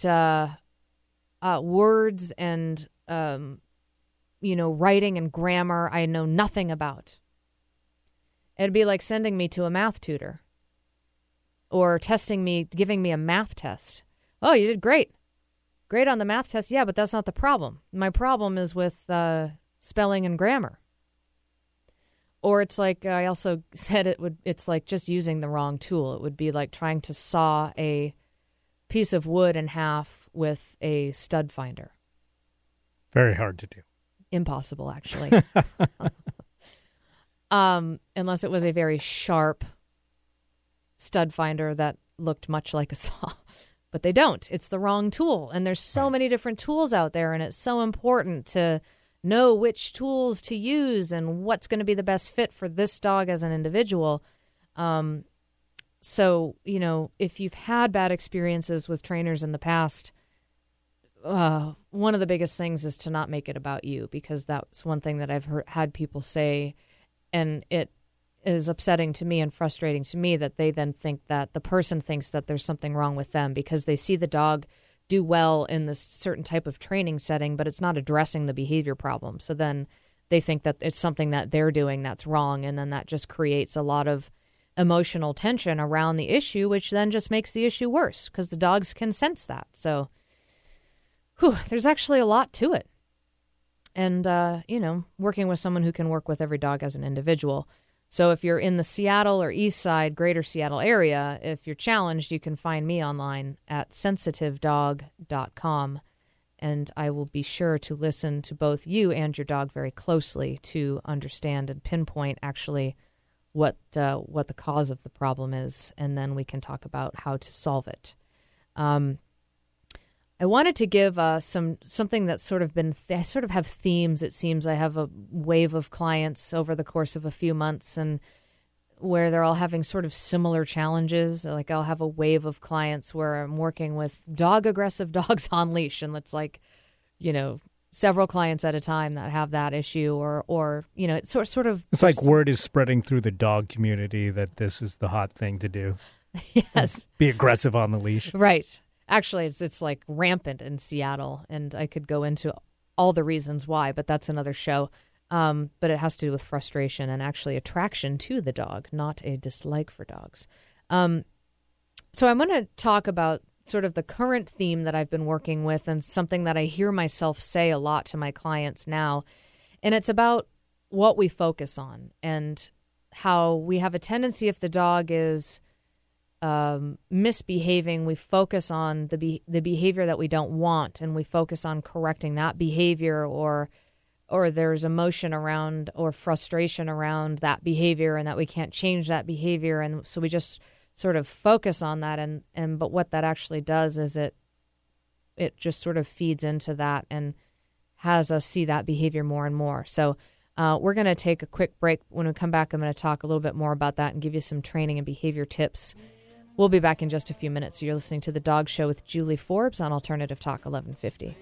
Speaker 2: words and writing and grammar I know nothing about. It'd be like sending me to a math tutor or giving me a math test. Oh, you did great. Great on the math test. Yeah, but that's not the problem. My problem is with spelling and grammar. Or it's like I also said it's like just using the wrong tool. It would be like trying to saw a piece of wood in half with a stud finder.
Speaker 3: Very hard to do.
Speaker 2: Impossible, actually. Unless it was a very sharp stud finder that looked much like a saw. But they don't. It's the wrong tool. And there's so many different tools out there, and it's so important to know which tools to use and what's going to be the best fit for this dog as an individual. So, if you've had bad experiences with trainers in the past, one of the biggest things is to not make it about you, because that's one thing that I've had people say And it is upsetting to me and frustrating to me that they then think that the person thinks that there's something wrong with them because they see the dog do well in this certain type of training setting, but it's not addressing the behavior problem. So then they think that it's something that they're doing that's wrong, and then that just creates a lot of emotional tension around the issue, which then just makes the issue worse because the dogs can sense that. So there's actually a lot to it. And, working with someone who can work with every dog as an individual. So if you're in the Seattle or East Side, Greater Seattle area, if you're challenged, you can find me online at sensitivedog.com. And I will be sure to listen to both you and your dog very closely to understand and pinpoint actually what the cause of the problem is. And then we can talk about how to solve it. I wanted to give something that's sort of been, I sort of have themes. It seems I have a wave of clients over the course of a few months and where they're all having sort of similar challenges. Like I'll have a wave of clients where I'm working with aggressive dogs on leash, and it's like, several clients at a time that have that issue or it's sort of.
Speaker 3: It's like word is spreading through the dog community that this is the hot thing to do.
Speaker 2: Yes.
Speaker 3: Be aggressive on the leash.
Speaker 2: Right. Actually, it's like rampant in Seattle, and I could go into all the reasons why, but that's another show. But it has to do with frustration and actually attraction to the dog, not a dislike for dogs. So I'm going to talk about sort of the current theme that I've been working with and something that I hear myself say a lot to my clients now. And it's about what we focus on and how we have a tendency, if the dog is misbehaving, we focus on the behavior that we don't want, and we focus on correcting that behavior, or there's emotion around or frustration around that behavior and that we can't change that behavior, and so we just sort of focus on that, and but what that actually does is it just sort of feeds into that and has us see that behavior more and more. So we're going to take a quick break. When we come back, I'm going to talk a little bit more about that and give you some training and behavior tips. We'll be back in just a few minutes. You're listening to The Dog Show with Julie Forbes on Alternative Talk 1150.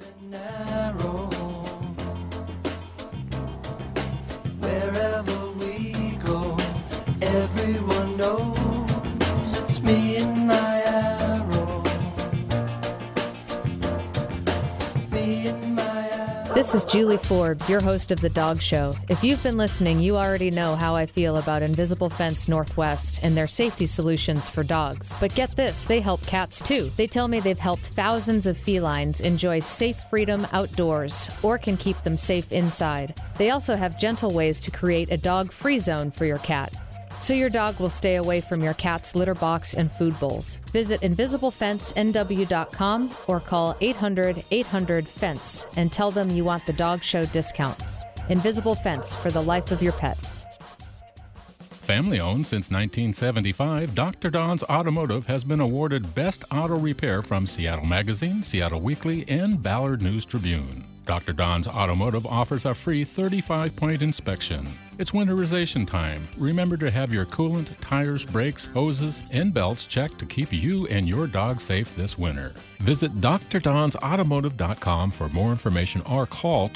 Speaker 1: Wherever we go, everyone knows it's me and my arrow. Me and my arrow.
Speaker 2: This is Julie Forbes, your host of The Dog Show. If you've been listening, you already know how I feel about Invisible Fence Northwest and their safety solutions for dogs. But get this, they help cats too. They tell me they've helped thousands of felines enjoy safe freedom outdoors or can keep them safe inside. They also have gentle ways to create a dog-free zone for your cat, so your dog will stay away from your cat's litter box and food bowls. Visit InvisibleFenceNW.com or call 800-800-FENCE and tell them you want the Dog Show discount. Invisible Fence, for the life of your pet.
Speaker 9: Family owned since 1975, Dr. Don's Automotive has been awarded Best Auto Repair from Seattle Magazine, Seattle Weekly, and Ballard News Tribune. Dr. Don's Automotive offers a free 35-point inspection. It's winterization time. Remember to have your coolant, tires, brakes, hoses, and belts checked to keep you and your dog safe this winter. Visit drdonsautomotive.com for more information or call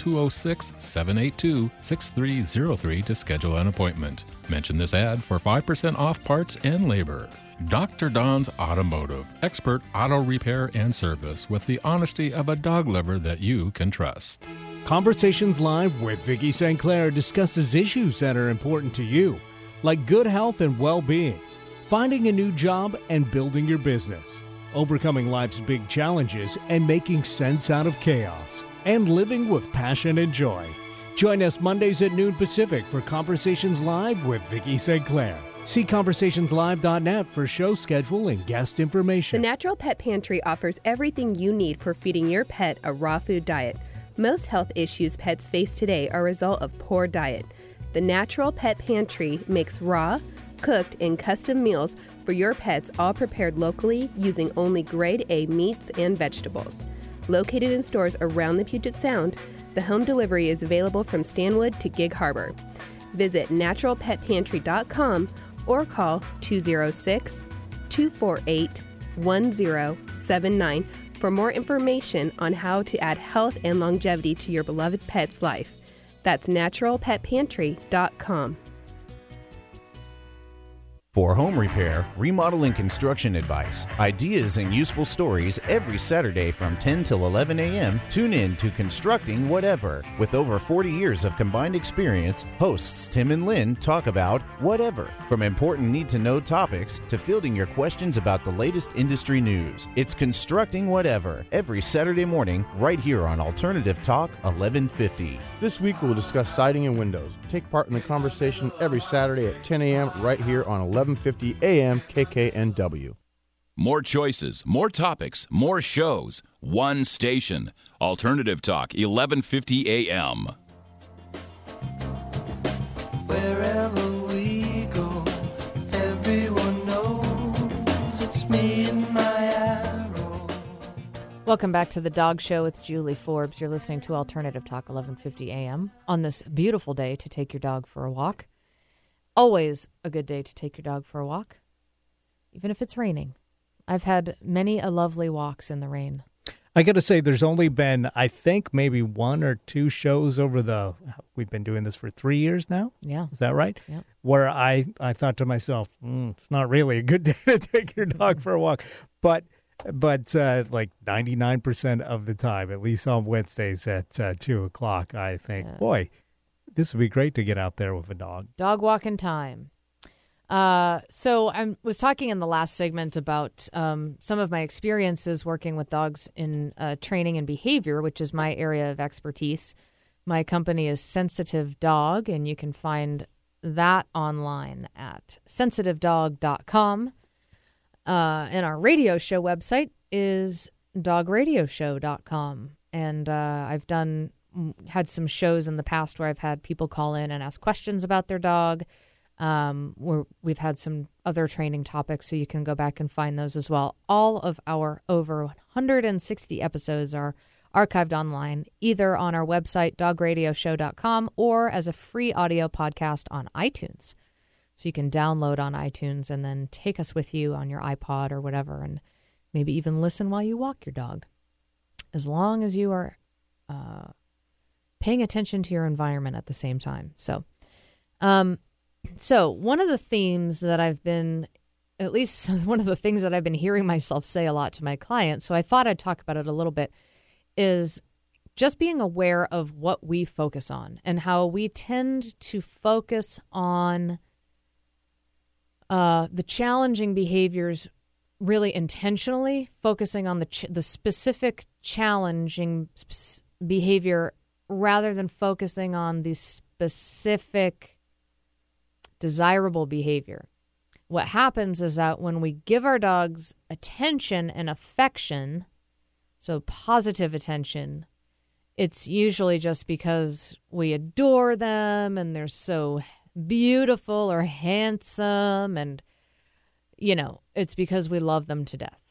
Speaker 9: 206-782-6303 to schedule an appointment. Mention this ad for 5% off parts and labor. Dr. Don's Automotive, expert auto repair and service with the honesty of a dog lover that you can trust.
Speaker 3: Conversations Live with Vicki St. Clair discusses issues that are important to you, like good health and well-being, finding a new job and building your business, overcoming life's big challenges and making sense out of chaos, and living with passion and joy. Join us Mondays at noon Pacific for Conversations Live with Vicki St. Clair. See conversationslive.net for show schedule and guest
Speaker 5: The
Speaker 3: information.
Speaker 5: Natural Pet Pantry offers everything you need for feeding your pet a raw food diet. Most health issues pets face today are a result of poor diet. The Natural Pet Pantry makes raw, cooked, and custom meals for your pets, all prepared locally using only grade A meats and vegetables. Located in stores around the Puget Sound, the home delivery is available from Stanwood to Gig Harbor. Visit naturalpetpantry.com or call 206-248-1079 for more information on how to add health and longevity to your beloved pet's life. That's naturalpetpantry.com.
Speaker 10: For home repair, remodel, and construction advice, ideas, and useful stories every Saturday from 10 till 11 a.m., tune in to Constructing Whatever. With over 40 years of combined experience, hosts Tim and Lynn talk about whatever, from important need-to-know topics to fielding your questions about the latest industry news. It's Constructing Whatever every Saturday morning right here on Alternative Talk 1150.
Speaker 11: This week we'll discuss siding and windows. Take part in the conversation every Saturday at 10 a.m. right here on 1150 AM KKNW.
Speaker 6: More choices, more topics, more shows. One station. Alternative Talk, 1150 AM.
Speaker 1: Wherever we go, everyone knows it's me and my arrow.
Speaker 2: Welcome back to the Dog Show with Julie Forbes. You're listening to Alternative Talk 1150 AM on this beautiful day to take your dog for a walk. Always a good day to take your dog for a walk, even if it's raining. I've had many a lovely walks in the rain.
Speaker 3: I got to say, there's only been, I think, maybe one or two shows we've been doing this for 3 years now.
Speaker 2: Yeah.
Speaker 3: Is that right?
Speaker 2: Yeah.
Speaker 3: Where I thought to myself, it's not really a good day to take your dog for a walk. But like 99% of the time, at least on Wednesdays at 2 o'clock, I think, boy, this would be great to get out there with a dog.
Speaker 2: Dog walking time. So I was talking in the last segment about some of my experiences working with dogs in training and behavior, which is my area of expertise. My company is Sensitive Dog, and you can find that online at sensitivedog.com. And our radio show website is dogradioshow.com. And I've had some shows in the past where I've had people call in and ask questions about their dog. We've had some other training topics, so you can go back and find those as well. All of our over 160 episodes are archived online, either on our website, dogradioshow.com, or as a free audio podcast on iTunes. So you can download on iTunes and then take us with you on your iPod or whatever, and maybe even listen while you walk your dog, as long as you are paying attention to your environment at the same time. So one of the themes that I've been, at least one of the things that I've been hearing myself say a lot to my clients, so I thought I'd talk about it a little bit, is just being aware of what we focus on and how we tend to focus on the challenging behaviors really intentionally, focusing on the specific challenging behavior rather than focusing on the specific desirable behavior. What happens is that when we give our dogs attention and affection, so positive attention, it's usually just because we adore them and they're so beautiful or handsome, and it's because we love them to death.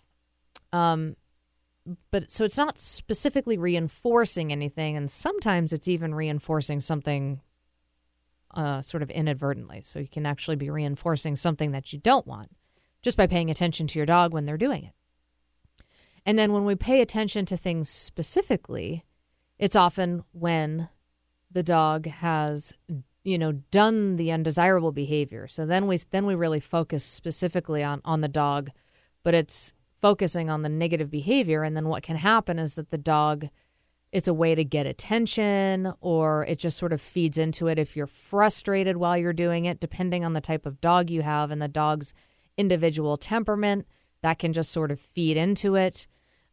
Speaker 2: But so it's not specifically reinforcing anything, and sometimes it's even reinforcing something sort of inadvertently. So you can actually be reinforcing something that you don't want just by paying attention to your dog when they're doing it. And then when we pay attention to things specifically, it's often when the dog has done the undesirable behavior. So then we really focus specifically on the dog, but it's focusing on the negative behavior. And then what can happen is that the dog, it's a way to get attention, or it just sort of feeds into it. If you're frustrated while you're doing it, depending on the type of dog you have and the dog's individual temperament, that can just sort of feed into it.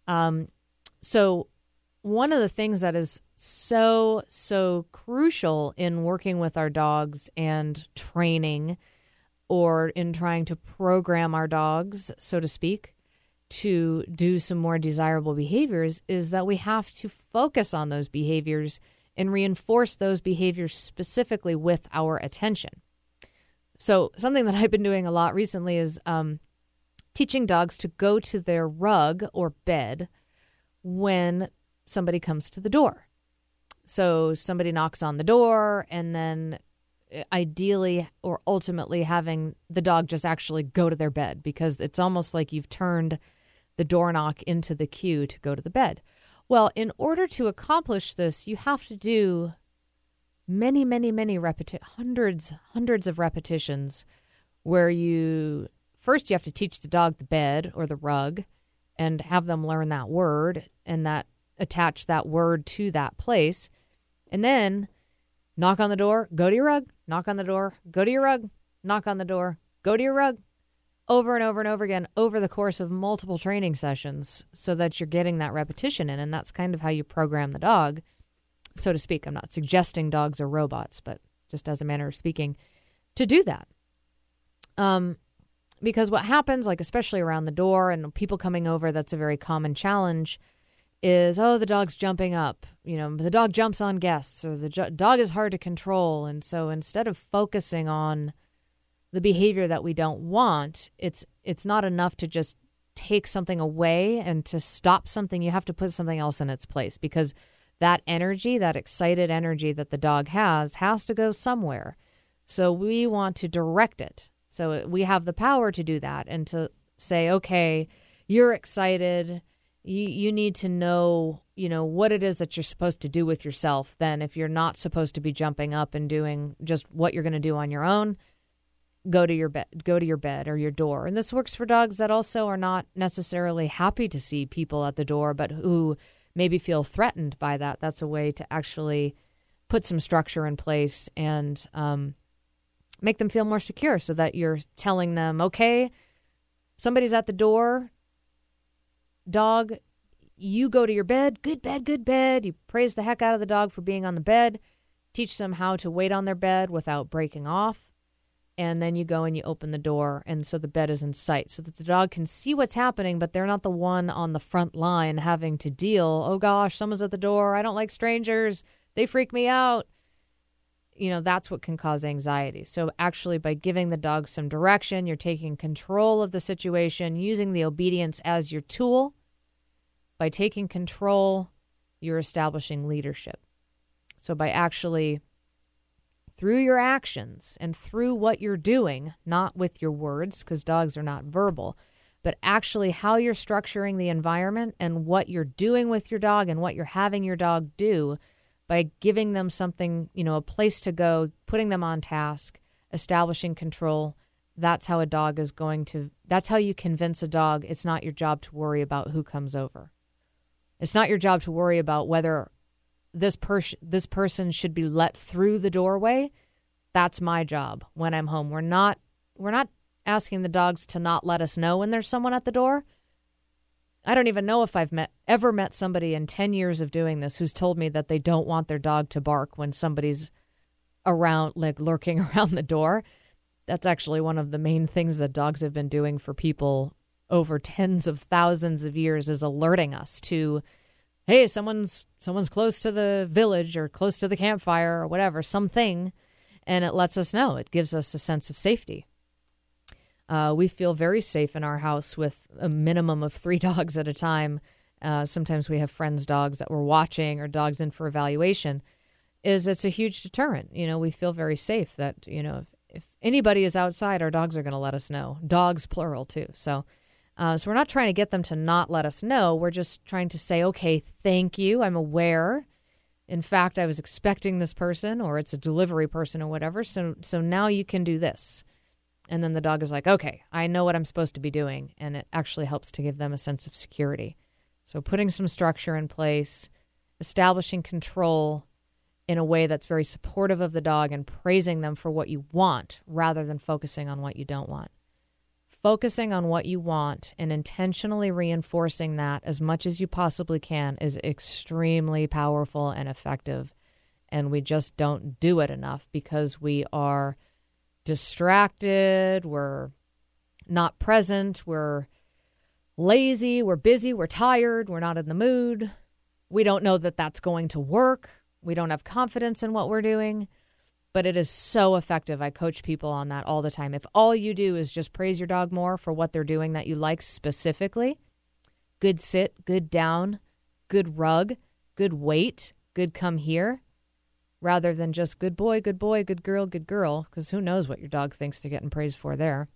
Speaker 2: So one of the things that is so crucial in working with our dogs and training, or in trying to program our dogs, so to speak, to do some more desirable behaviors, is that we have to focus on those behaviors and reinforce those behaviors specifically with our attention. So something that I've been doing a lot recently is teaching dogs to go to their rug or bed when somebody comes to the door. So somebody knocks on the door, and then ideally or ultimately having the dog just actually go to their bed, because it's almost like you've turned the door knock into the cue to go to the bed. Well, in order to accomplish this, you have to do many hundreds of repetitions where first you have to teach the dog the bed or the rug and have them learn that word and attach that word to that place. And then knock on the door, go to your rug, knock on the door, go to your rug, knock on the door, go to your rug, over and over and over again over the course of multiple training sessions so that you're getting that repetition in. And that's kind of how you program the dog, so to speak. I'm not suggesting dogs are robots, but just as a manner of speaking, to do that. Because what happens, like especially around the door and people coming over, that's a very common challenge, is, the dog's jumping up. The dog jumps on guests, or the dog is hard to control. And so instead of focusing on the behavior that we don't want, it's not enough to just take something away and to stop something. You have to put something else in its place, because that energy, that excited energy that the dog has to go somewhere. So we want to direct it. So we have the power to do that and to say, okay, you're excited. You need to know, what it is that you're supposed to do with yourself. Then if you're not supposed to be jumping up and doing just what you're going to do on your own, go to your bed or your door. And this works for dogs that also are not necessarily happy to see people at the door, but who maybe feel threatened by that. That's a way to actually put some structure in place and make them feel more secure, so that you're telling them, okay, somebody's at the door. Dog, you go to your bed. Good bed, good bed. You praise the heck out of the dog for being on the bed. Teach them how to wait on their bed without breaking off. And then you go and you open the door, and so the bed is in sight so that the dog can see what's happening, but they're not the one on the front line having to deal, oh gosh, someone's at the door. I don't like strangers. They freak me out. That's what can cause anxiety. So actually, by giving the dog some direction, you're taking control of the situation, using the obedience as your tool. By taking control, you're establishing leadership. So by actually, through your actions and through what you're doing, not with your words, because dogs are not verbal, but actually how you're structuring the environment and what you're doing with your dog and what you're having your dog do, by giving them something, a place to go, putting them on task, establishing control, that's how that's how you convince a dog it's not your job to worry about who comes over. It's not your job to worry about whether this person should be let through the doorway. That's my job when I'm home. We're not asking the dogs to not let us know when there's someone at the door. I don't even know if I've ever met somebody in 10 years of doing this who's told me that they don't want their dog to bark when somebody's around, like lurking around the door. That's actually one of the main things that dogs have been doing for people over tens of thousands of years, is alerting us to, hey, someone's close to the village or close to the campfire or whatever, something, and it lets us know. It gives us a sense of safety. We feel very safe in our house with a minimum of 3 dogs at a time. Sometimes we have friends' dogs that we're watching or dogs in for evaluation. It's a huge deterrent. We feel very safe that, if anybody is outside, our dogs are going to let us know. Dogs, plural, too. So we're not trying to get them to not let us know. We're just trying to say, okay, thank you. I'm aware. In fact, I was expecting this person, or it's a delivery person or whatever. So now you can do this. And then the dog is like, okay, I know what I'm supposed to be doing. And it actually helps to give them a sense of security. So putting some structure in place, establishing control in a way that's very supportive of the dog, and praising them for what you want rather than focusing on what you don't want. Focusing on what you want and intentionally reinforcing that as much as you possibly can is extremely powerful and effective. And we just don't do it enough because we are distracted, we're not present, we're lazy, we're busy, we're tired, we're not in the mood. We don't know that that's going to work. We don't have confidence in what we're doing, but it is so effective. I coach people on that all the time. If all you do is just praise your dog more for what they're doing that you like specifically, good sit, good down, good rug, good wait, good come here, rather than just good boy, good girl, because who knows what your dog thinks they're getting praised for there.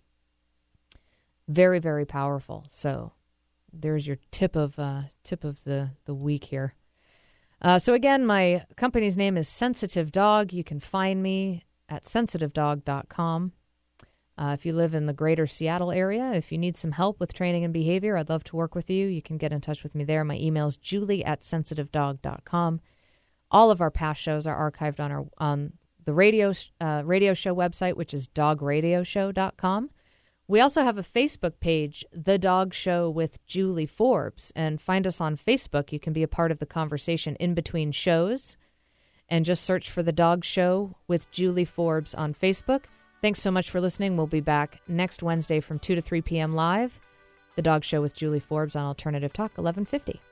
Speaker 2: Very, very powerful. So there's your tip of the week here. So again, my company's name is Sensitive Dog. You can find me at sensitivedog.com. If you live in the greater Seattle area, if you need some help with training and behavior, I'd love to work with you. You can get in touch with me there. My email is julie@sensitivedog.com. All of our past shows are archived on the radio show website, which is dogradioshow.com. We also have a Facebook page, The Dog Show with Julie Forbes, and find us on Facebook. You can be a part of the conversation in between shows, and just search for The Dog Show with Julie Forbes on Facebook. Thanks so much for listening. We'll be back next Wednesday from 2 to 3 p.m. live. The Dog Show with Julie Forbes on Alternative Talk, 1150.